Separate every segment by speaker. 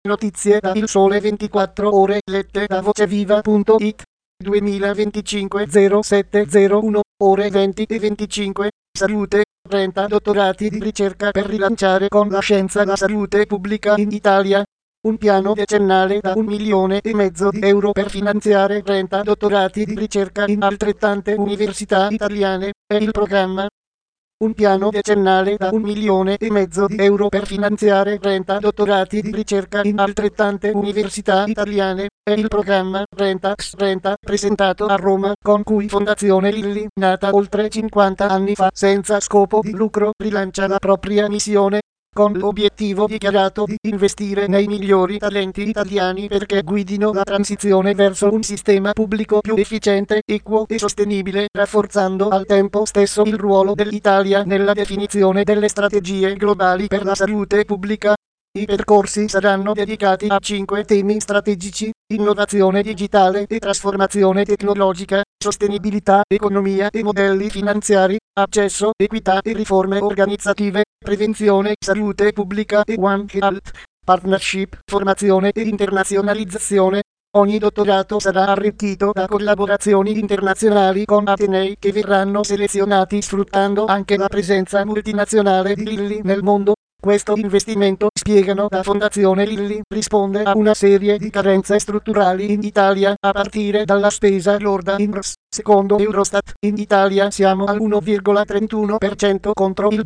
Speaker 1: Notizie da Il Sole 24 Ore lette da voceviva.it 2025 0701 ore 20 e 25. Salute, 30 dottorati di ricerca per rilanciare con la scienza la salute pubblica in Italia. Un piano decennale da 1,5 milioni di euro per finanziare 30 dottorati di ricerca in altrettante università italiane, è il programma. Un piano decennale da 1,5 milioni di euro per finanziare 30 dottorati di ricerca in altrettante università italiane, è il programma 30x30 presentato a Roma, con cui Fondazione Lilly, nata oltre 50 anni fa senza scopo di lucro, rilancia la propria missione, con l'obiettivo dichiarato di investire nei migliori talenti italiani perché guidino la transizione verso un sistema pubblico più efficiente, equo e sostenibile, rafforzando al tempo stesso il ruolo dell'Italia nella definizione delle strategie globali per la salute pubblica. I percorsi saranno dedicati a 5 temi strategici: innovazione digitale e trasformazione tecnologica, sostenibilità, economia e modelli finanziari, accesso, equità e riforme organizzative, prevenzione, salute pubblica e One Health, partnership, formazione e internazionalizzazione. Ogni dottorato sarà arricchito da collaborazioni internazionali con atenei che verranno selezionati sfruttando anche la presenza multinazionale di Lilly nel mondo. Questo investimento, spiegano da Fondazione Lilly, risponde a una serie di carenze strutturali in Italia, a partire dalla spesa lorda INPS. Secondo Eurostat, in Italia siamo al 1,31% contro il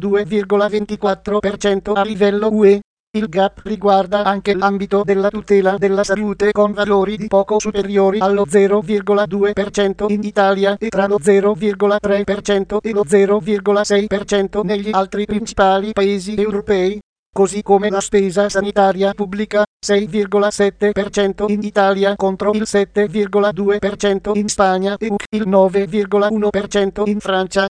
Speaker 1: 2,24% a livello UE. Il gap riguarda anche l'ambito della tutela della salute con valori di poco superiori allo 0,2% in Italia e tra lo 0,3% e lo 0,6% negli altri principali paesi europei, così come la spesa sanitaria pubblica, 6,7% in Italia contro il 7,2% in Spagna e il 9,1% in Francia,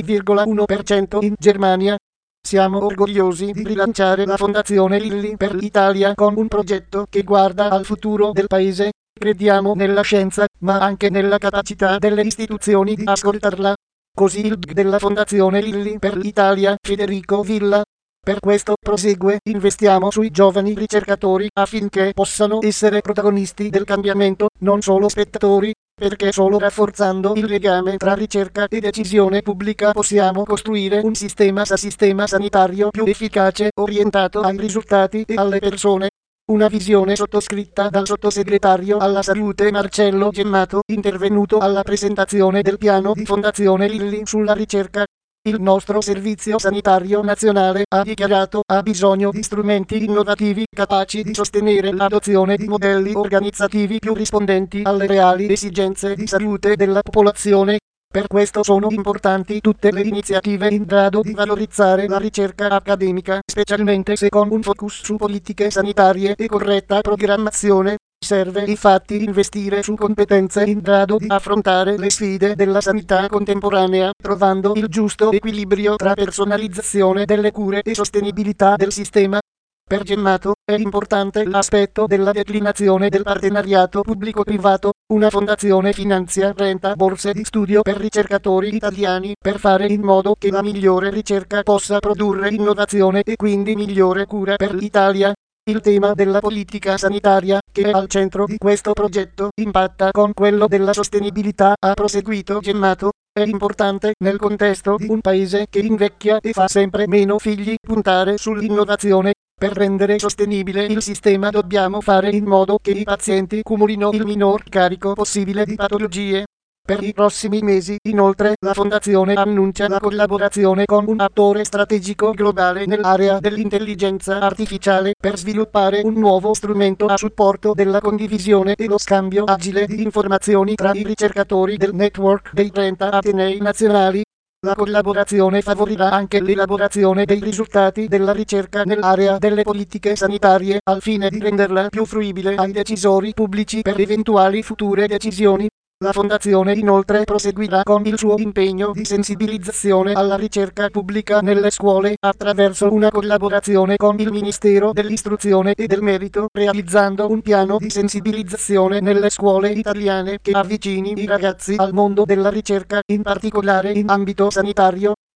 Speaker 1: 10,1% in Germania. Siamo orgogliosi di rilanciare la Fondazione Lilly per l'Italia con un progetto che guarda al futuro del paese. Crediamo nella scienza, ma anche nella capacità delle istituzioni di ascoltarla. Così il della Fondazione Lilly per l'Italia, Federico Villa. Per questo, prosegue, investiamo sui giovani ricercatori affinché possano essere protagonisti del cambiamento, non solo spettatori, perché solo rafforzando il legame tra ricerca e decisione pubblica possiamo costruire un sistema sanitario più efficace, orientato ai risultati e alle persone. Una visione sottoscritta dal sottosegretario alla salute Marcello Gemmato, intervenuto alla presentazione del piano di Fondazione Lilly sulla ricerca. Il nostro Servizio Sanitario Nazionale, ha dichiarato, ha bisogno di strumenti innovativi capaci di sostenere l'adozione di modelli organizzativi più rispondenti alle reali esigenze di salute della popolazione. Per questo sono importanti tutte le iniziative in grado di valorizzare la ricerca accademica, specialmente se con un focus su politiche sanitarie e corretta programmazione. Serve infatti investire su competenze in grado di affrontare le sfide della sanità contemporanea, trovando il giusto equilibrio tra personalizzazione delle cure e sostenibilità del sistema. Per Gemmato, è importante l'aspetto della declinazione del partenariato pubblico-privato. Una fondazione finanzia 30 borse di studio per ricercatori italiani per fare in modo che la migliore ricerca possa produrre innovazione e quindi migliore cura per l'Italia. Il tema della politica sanitaria, che è al centro di questo progetto, impatta con quello della sostenibilità, ha proseguito Gemmato. È importante, nel contesto di un paese che invecchia e fa sempre meno figli, puntare sull'innovazione. Per rendere sostenibile il sistema dobbiamo fare in modo che i pazienti cumulino il minor carico possibile di patologie. Per i prossimi mesi, inoltre, la Fondazione annuncia la collaborazione con un attore strategico globale nell'area dell'intelligenza artificiale per sviluppare un nuovo strumento a supporto della condivisione e lo scambio agile di informazioni tra i ricercatori del network dei 30 atenei nazionali. La collaborazione favorirà anche l'elaborazione dei risultati della ricerca nell'area delle politiche sanitarie, al fine di renderla più fruibile ai decisori pubblici per eventuali future decisioni. La Fondazione inoltre proseguirà con il suo impegno di sensibilizzazione alla ricerca pubblica nelle scuole, attraverso una collaborazione con il Ministero dell'Istruzione e del Merito, realizzando un piano di sensibilizzazione nelle scuole italiane che avvicini i ragazzi al mondo della ricerca, in particolare in ambito sanitario.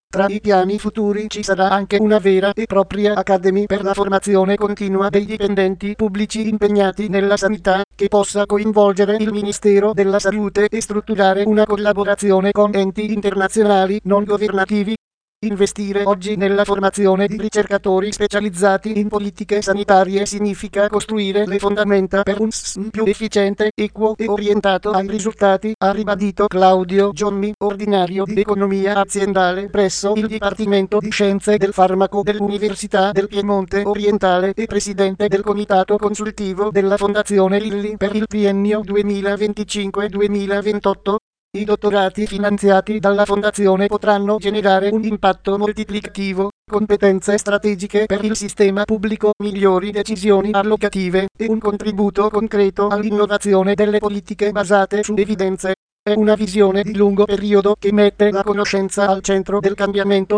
Speaker 1: Tra i piani futuri ci sarà anche una vera e propria Academy per la formazione continua dei dipendenti pubblici impegnati nella sanità, che possa coinvolgere il Ministero della Salute e strutturare una collaborazione con enti internazionali non governativi. Investire oggi nella formazione di ricercatori specializzati in politiche sanitarie significa costruire le fondamenta per un SSM più efficiente, equo e orientato ai risultati, ha ribadito Claudio Giommi, ordinario di economia aziendale presso il Dipartimento di Scienze del Farmaco dell'Università del Piemonte Orientale e presidente del Comitato Consultivo della Fondazione Lilly per il triennio 2025-2028. I dottorati finanziati dalla Fondazione potranno generare un impatto moltiplicativo, competenze strategiche per il sistema pubblico, migliori decisioni allocative e un contributo concreto all'innovazione delle politiche basate su evidenze. È una visione di lungo periodo che mette la conoscenza al centro del cambiamento